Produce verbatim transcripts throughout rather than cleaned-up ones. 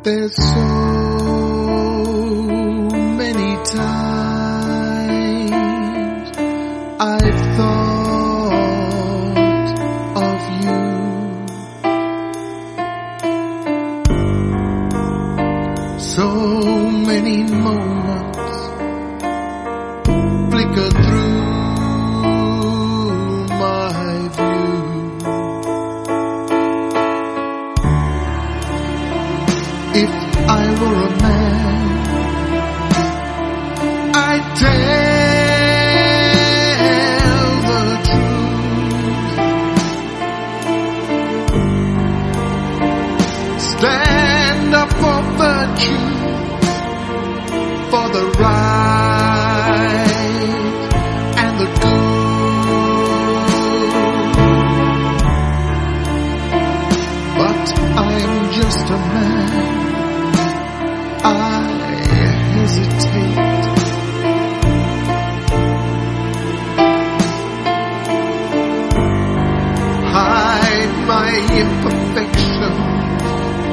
There's so many times I've thought of you. So many moments flicker through my view. If I were a man, I'd tell the truth. Stand up for virtue, for the right and the good. But I'm just a man. I hesitate. Hide my imperfections,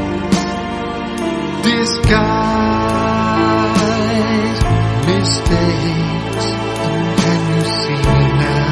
disguise mistakes. And can you see me now?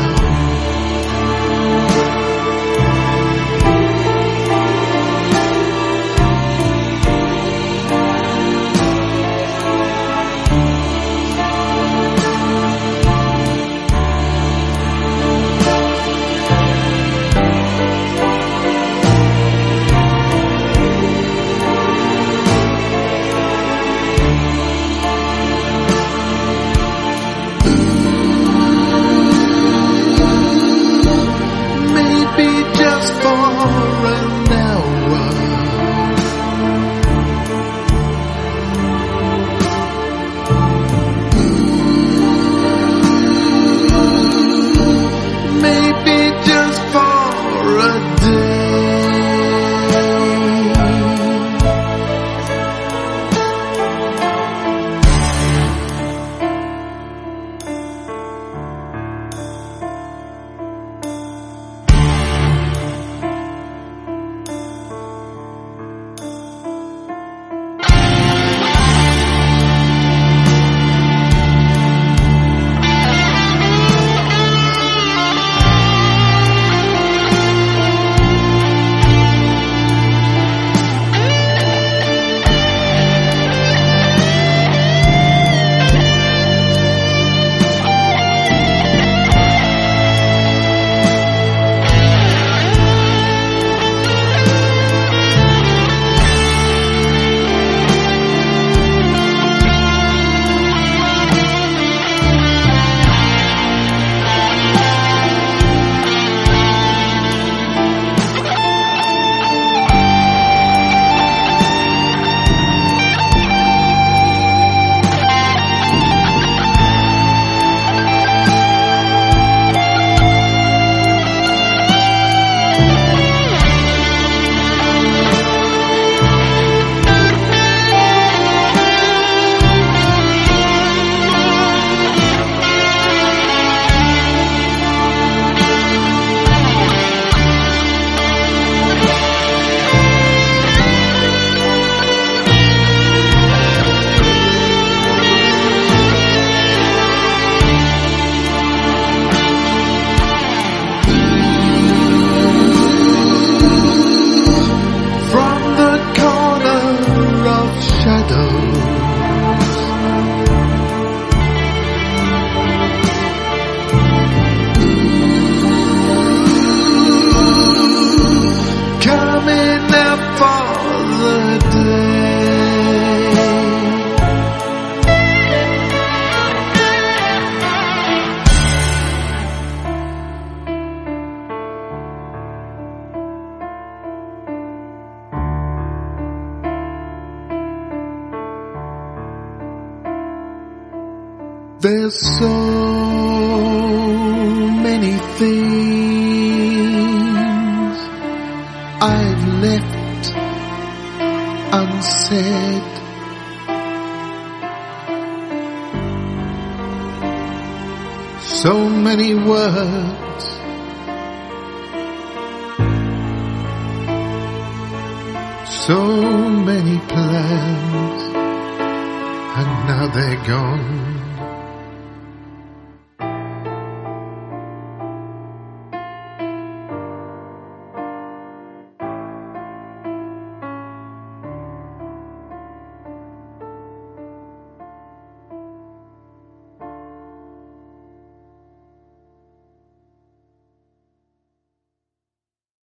There's so many things I've left unsaid. So many words So many plans, and now they're gone.